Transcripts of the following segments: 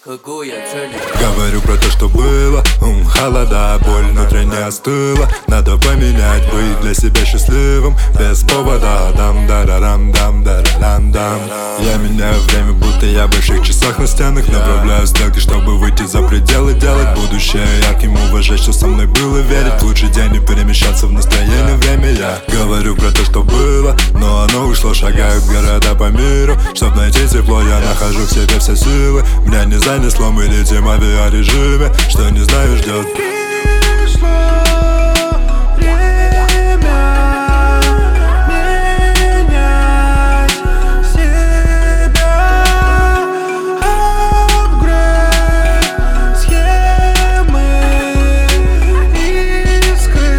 какую цель? Говорю про то, что было, холода, боль внутренне остыла. Надо поменять, быть для себя счастливым без повода. Дам-дарарам-дам-дарарам-дам. Я меняю время, будто я в больших часах на стенах. Направляю стрелки, чтобы выйти за пределы. Делать будущее ярким, уважать, что со мной было, верить в лучший день и перемещаться в настроение время. Я говорю про то, что было, но оно ушло. Шагаю в города по миру, чтоб найти тепло. Я нахожу в себе все силы. Меня не занесло, мы летим в авиарежиме. Что не знаю, ждет. Пришло время менять себя. Апгрейд схемы, искры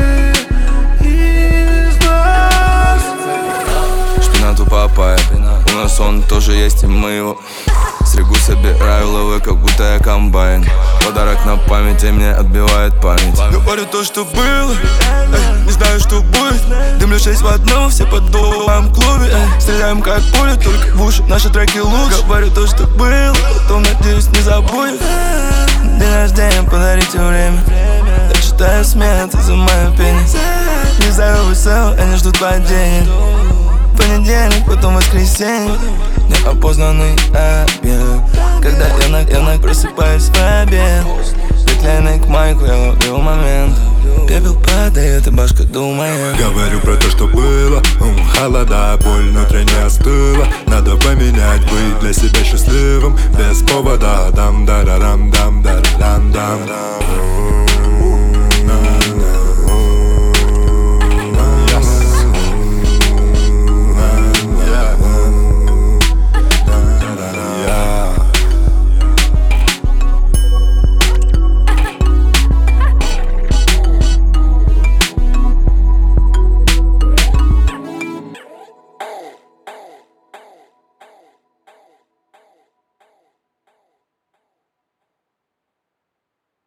из нас. Шпинат у папая, у нас он тоже есть, и мы его стригу, собираю лавы, как будто я комбайн. Подарок на память, и мне отбивает память. Говорю то, что было, не знаю, что будет. Дымлю 6 в одну, все под дулом в клубе. Стреляем как пули, только в уши наши треки лучше. Говорю то, что было, потом, надеюсь, не забудет. День рождения, подарите время. Я читаю смех, изымаю пени. Не знаю, весел, они ждут падения. Понедельник, потом воскресенье. Неопознанный обед. Когда я просыпаюсь в обед. Приклеенный к майку, я ловлю момент. Пепел падает, и башка думает. Говорю про то, что было, холода, боль внутренне остыла. Надо поменять, быть для себя счастливым без повода. Дам-дарарам-дам-дарарам-дам.